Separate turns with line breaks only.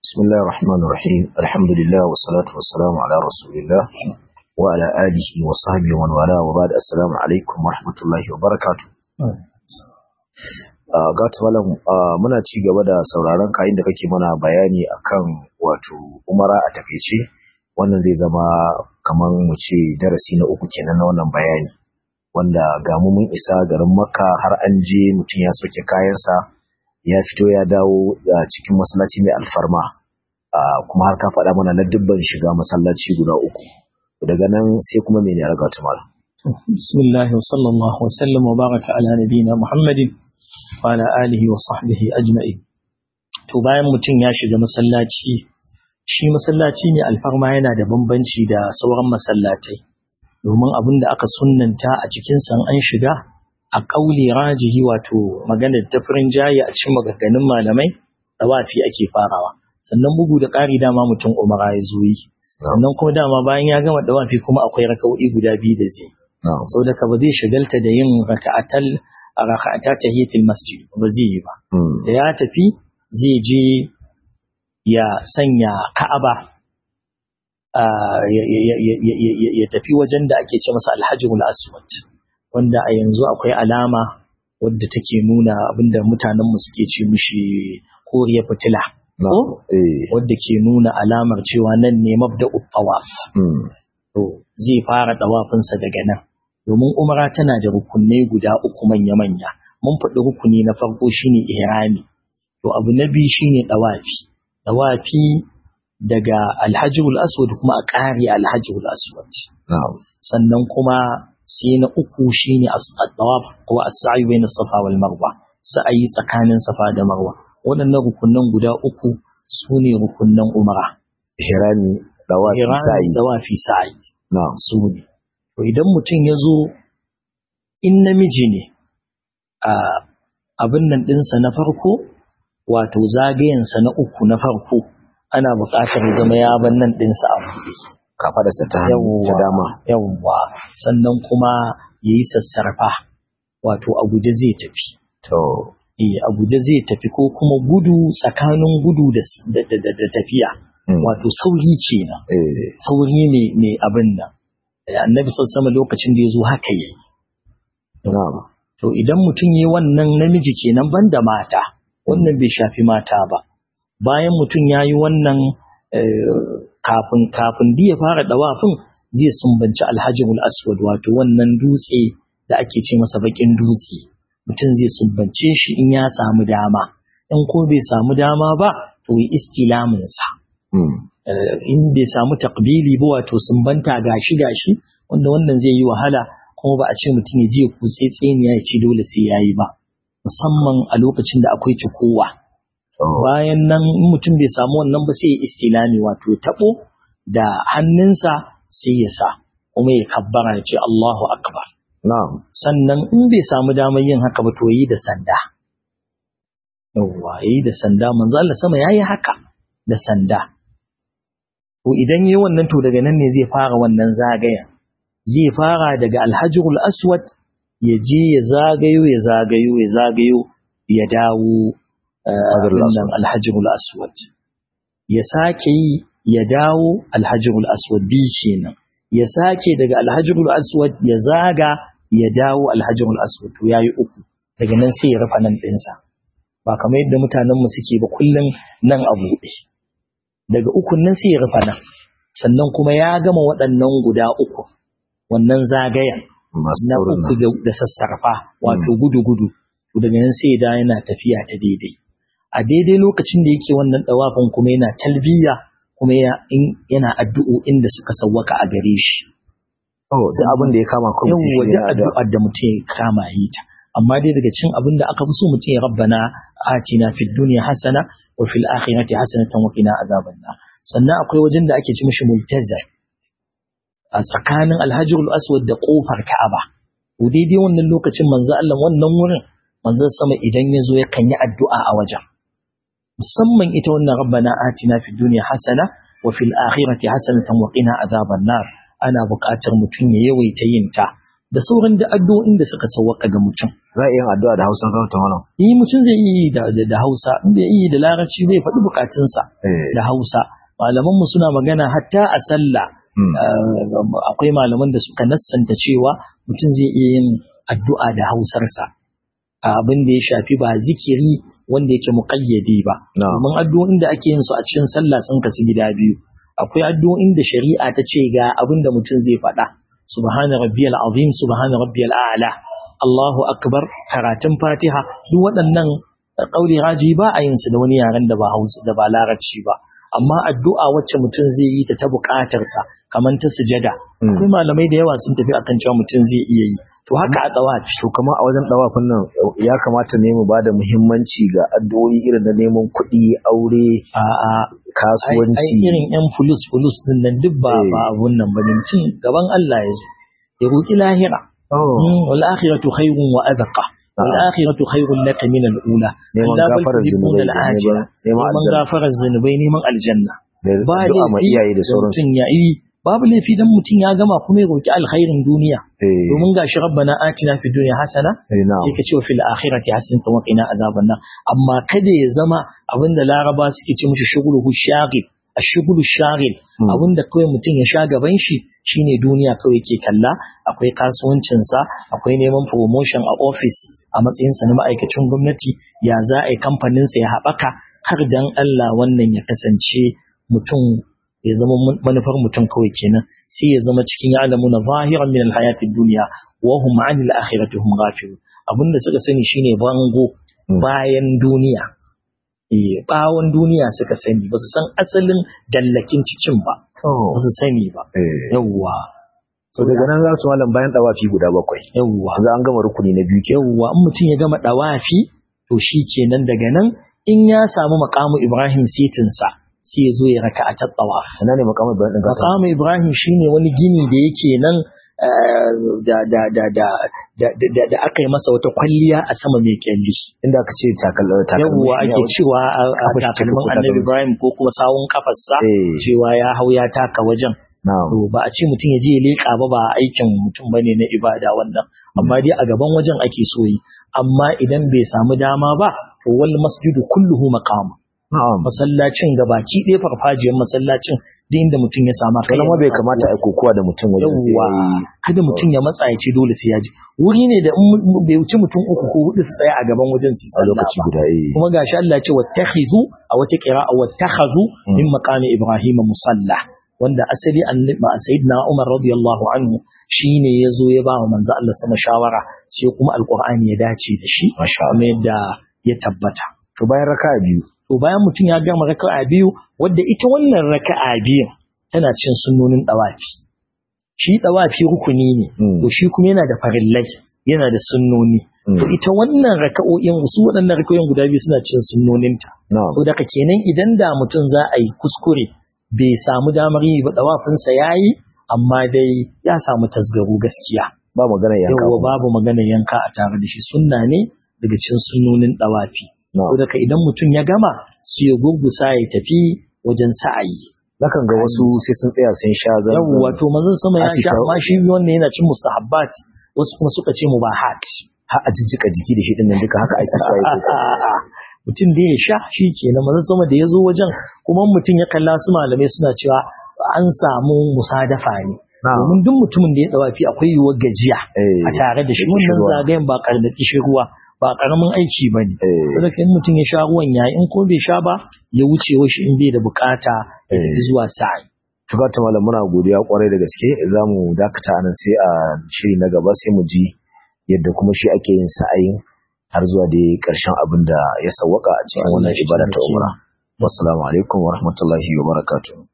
بسم الله الرحمن الرحيم الحمد لله والصلاة والسلام على رسول الله وعلى آله وصحبه ومن والاه وبعد السلام عليكم ورحمة الله وبركاته. Gata malam muna ci gaba da sauraron kayan da kake mana bayani akan wato umara a takeice, wannan zai zama kaman mu ce darasi na uku kenan na wannan bayani, wanda ga mu mun isa garin Makka har an je mutum ya soke kayansa ya fito ya dawo cikin masallaci mai alfarma, kuma har ka faɗa mana na dubban shiga masallaci guda uku. Daga nan sai kuma mene ya raga tumala.
Bismillah wa sallallahu wa sallam wa baraka ala nabiyina Muhammadin wa ala alihi wa sahbihi ajma'in. To bayan mutum ya shiga masallaci, shi masallaci ne alfarma yana da bambanci da sauran masallatai, domin abin da aka sunnanta a cikin san an shiga a kauli rajihi, wato maganar tafirin jayi a cikin maganganun malamai, dawafi ake farawa, sannan bugu da ƙari dama mutum umara ya zo yi, sannan kuma dama bayan ya gama dawafi kuma akwai raka'o'i guda biyu da zai, sau da ka ba zai shagalta da yin raka'ata tahiyatul masjid ba zai yi ba. Da ya tafi zai je ya sanya Ka'aba, ya tafi wajen da ake ce masa Al-Hajjul Aswad, wanda a yanzu akwai alama wadda take nuna abinda mutanenmu suke ce mishi koriyar fitila, wadda ke nuna alamar cewa nan ne mabda'ut tawaf. To zai fara tawafinsa daga nan, domin umara tana da rukunai guda uku manya-manya. Mun faɗi rukuni na farko shine ihrami, to abu na biyu shine dawafi daga Al-Hajjul Aswad kuma a ƙari Al-Hajjul Aswad. Sannan kuma sai na uku shine at-tawaf ko as-sa'i bayna Safa wal Marwa, sa'ayi tsakanin Safa da Marwa. Waɗannan rukunan guda uku sune rukunan umara.
Ihrami,
dawafi, sa'i. Su ne. To idan mutum ya zo, in namiji ne, abin nan ɗinsa na farko, wato zagayensa na uku na farko, ana buƙatar zama ya ban nan ɗinsa a buɗe.
Kafadarsa ta dama.
Yawwa. Sannan kuma ya yi sassarfa, wato a guje zai tafi. A guje zai tafi, ko kuma gudu, tsakanin gudu da tafiya. Wato sauri kenan. Sauri ne abin nan. Annabi sallallahu alaihi lokacin da ya zo haka yayi. To idan mutum yayi wannan, namiji kenan banda mata, wannan bai shafi mata ba. Bayan mutum yayi wannan, kafin da ya fara dawafin zai sumbanci Al-Hajjul Aswad, wato wannan dutse da ake ce masa bakin dutse. Mutum zai sumbance shi in ya samu dama, in ko bai samu dama ba to yi istilamin sa. In bai samu takbili ba, wato sumbanta gashi wanda wannan zai yi wahala, kuma ba a ce mutum ya je kutse tseniya ya ce dole sai yayi ba, musamman a lokacin da akwai cikowa. Bayan nan in mutum bai samu wannan ba sai ya istilami, wato tabo da hannunsa sai ya sa, kuma ya kabbara ya ce Allahu akbar. Sannan in bai samu damar yin haka ba to yi da sanda. Yi da sanda, manzo Allah sama yayi haka da sanda. To idan yayi wannan, to daga nan ne zai fara wannan zagayen. Zai fara daga Al-Hajjul Aswad, ya je ya zagayo ya dawo Al-Hajjul Aswad. Ya sake yi ya dawo Al-Hajjul Aswad bi kenan. Ya sake daga Al-Hajjul Aswad ya zaga ya dawo Al-Hajjul Aswad, to yayi uku. Daga nan sai ya rufa nan ɗinsa. Ba kamar yadda mutanenmu suke ba, kullum nan a buɗe. Daga ukun nan sai ya rufa nan, sannan kuma ya gama waɗannan guda uku, wannan zagayen na uku da sassarfa, wato gudu-gudu, to daga nan sai da yana tafiya ta daidai. A daidai lokacin da yake wannan ɗawafin kuma yana talbiya, kuma yana addu'o'in da suka sawwaka a gare shi.
Sai abin da ya kama kuma
shi ne addu'ar da mutum ya kama yi ta. Amma dai daga cikin abin da aka fi so mutum ya rabbana atina fid dunya hasana wa fil akhirati hasanatan wa qina azaban nar. Sannan akwai wajen da ake ci mishi multazar, a tsakanin Al-Hajjul Aswad da kofar Ka'aba. To daidai wannan lokacin manzo Allah, wannan wurin manzo sama idan ya zo yakan yi addu'a a wajen. Musamman ita wannan rabbana atina fid dunya hasana wa fil akhirati hasanatan wa qina azaban nar, ana buƙatar mutum ya yawaita yin ta, da sauran da addu'o'in da suka sawwaka ga mutum.
Za a iya yin addu'a da Hausa kan ta wannan.
Mutum zai iya yi da Hausa, in bai yi da Larabci bai faɗi bukatunsa da Hausa. Malamanmu suna magana hatta a sallah. Akwai malaman da suka nassanta cewa mutum zai iya yin addu'a da Hausarsa. Abin da ya shafi ba zikiri wanda yake muƙayyade ba. Domin addu'o'in da ake yin su a cikin sallah sun kasu gida biyu. Akwai addu'o'in da shari'a ta ce ga abin da mutum zai faɗa. Subhana rabbiyal azim, subhana rabbiyal a'la, Allahu akbar, karatun Fatiha, duk waɗannan ƙauli raji ba a yin su da wani yaren da ba Hausa da ba Larabci ba. Amma addu'a wacce mutum zai yi ta buƙatarsa kamar ta sujada. Akwai malamai da yawa sun tafi akan cewa mutum zai iya yi. To haka a dawafi.
To kamar a wajen dawafin nan ya kamata ne mu bada muhimmanci ga addu'o'i irin na neman kuɗi, aure, kasuwanci.
Ai irin yan fulus din nan duk ba abun nan bane, mutum gaban Allah ya zo. Ya roƙi lahira. Wal akhiratu khayrun wa adqa. والآخرة خير لك من الأولى
neman gafarar zunubai
neman aljanna
ba laifi
mutum ya yi babu laifi dan mutum ya gama kuma ya roki alkhairin duniya domin gashi rabbana atina fid dunya hasana sai ka ce wa fil akhirati hasanatan wa qina azaban nar amma kada ya zama abinda laraba suke ce mishi shughuluhu shaghil ashghulu shaghil abinda kawai mutum ya sha gaban shi shine duniya kawai yake kalla. Akwai kasuwancin sa, akwai neman promotion a office a matsayin sa na ma'aikacin gwamnati, ya za a yi kamfanin sa ya haɓaka, har dan Allah wannan ya kasance mutum ya zama manufar mutum kawai kenan, sai ya zama cikin ya'lamuna zahiran min alhayatid dunya wa hum 'anil akhirati hum ghafilun. Abinda suka sani shine bango bayan duniya. Bawon duniya suka sani, ba su san asalin dallakin cikin ba, ba su sani ba. Yawwa.
So daga nan za su malam bayan dawafi guda 7.
Yawwa.
Za an gama rukuni na biyu.
Yawwa, in mutum ya gama dawafi, to shi kenan daga nan in ya samu maqamu Ibrahim sitinsa, sai ya zo ya raka'a ta tawaf.
Ina ne maqamu Ibrahim?
Maqamu Ibrahim shine wani gini da yake nan da aka yi masa wata kwalliya a sama mai kyalli, inda aka ce
yawwa
ake cewa a takalmin Annabi Ibrahim ko kuma sawun kafarsa cewa ya hau ya taka wajen. To ba a ce mutum ya je ya leƙa ba aikin mutum bane na ibada wannan, amma dai a gaban wajen ake so yi. Amma idan bai samu dama ba, to wal masjidu kulluhu maqam. Masallacin gabaki ɗaya farfajiyar masallacin da inda mutum ya sama
kai. Kuma bai kamata a kokowa da mutum wajen sai
kada mutum ya matsa ya ce dole sai ya ji. Wuri ne da bai wuce mutum 3 ko 4 su tsaya a gaban wajen su sallah
lokaci guda.
Kuma gashi Allah ya ce wattakhizu a wata qira'a wattakhazu min maqami Ibrahim musalla, wanda asali sayyidina Umar radiyallahu anhu shine yazo ya ba wa manzo Allah sama shawara, sai kuma alqur'ani ya dace da shi kuma yadda ya tabbata.
To bayan raka'a biyu,
bayan mutum ya gama raka'a biyu, wadda ita wannan raka'a biyu tana cin sunnonin dawafi. Shi dawafi rukuni ne, to shi kuma yana da farillai, yana da sunnoni. To ita wannan raka'o'in, su waɗannan raka'o'in guda biyu suna cin sunnoninta. So daga kenan idan da mutum za a yi kuskure bai samu damar yi ba, dawafinsa yayi, amma dai ya samu tasgaro gaskiya.
Ba magana yanka.
Babu magana yanka a tare da shi, sunna ne daga cin sunnonin dawafi. So daga idan mutum ya gama sai ya gurgusa ya tafi wajen sa'ayi.
Nakan ga wasu sai sun tsaya sun sha zanzan.
Yawwa, to manzon sama ya sha, amma shi wannan yana cin mustahabbat, wasu kuma suka ce mubahat.
Har a jijjika jiki da shi din nan duka haka ake so ai.
Mutum da ya sha shi kenan. Manzon sama da ya zo wajen, kuma mutum ya kalla su malamai suna cewa an samu musadafa ne. Domin duk mutumin da ya dawafi akwai yiwuwar gajiya a tare da shi. Wannan zagayen ba karda kishin ruwa ba karamin aiki ba ne. Saboda in mutum ya sha ruwan yayi, in ko bai sha ba ya wuce shi in bai da bukata ya tafi zuwa sa'i.
Tubata malam, muna godiya kwarai da gaske. Za mu dakata anan, sai a shiri na gaba sai mu ji yadda kuma shi ake yin sa'ayin har zuwa da ƙarshen abin da ya sawwaka a cikin wannan ibada ta umra. Wassalamu alaikum wa rahmatullahi wa barakatuh.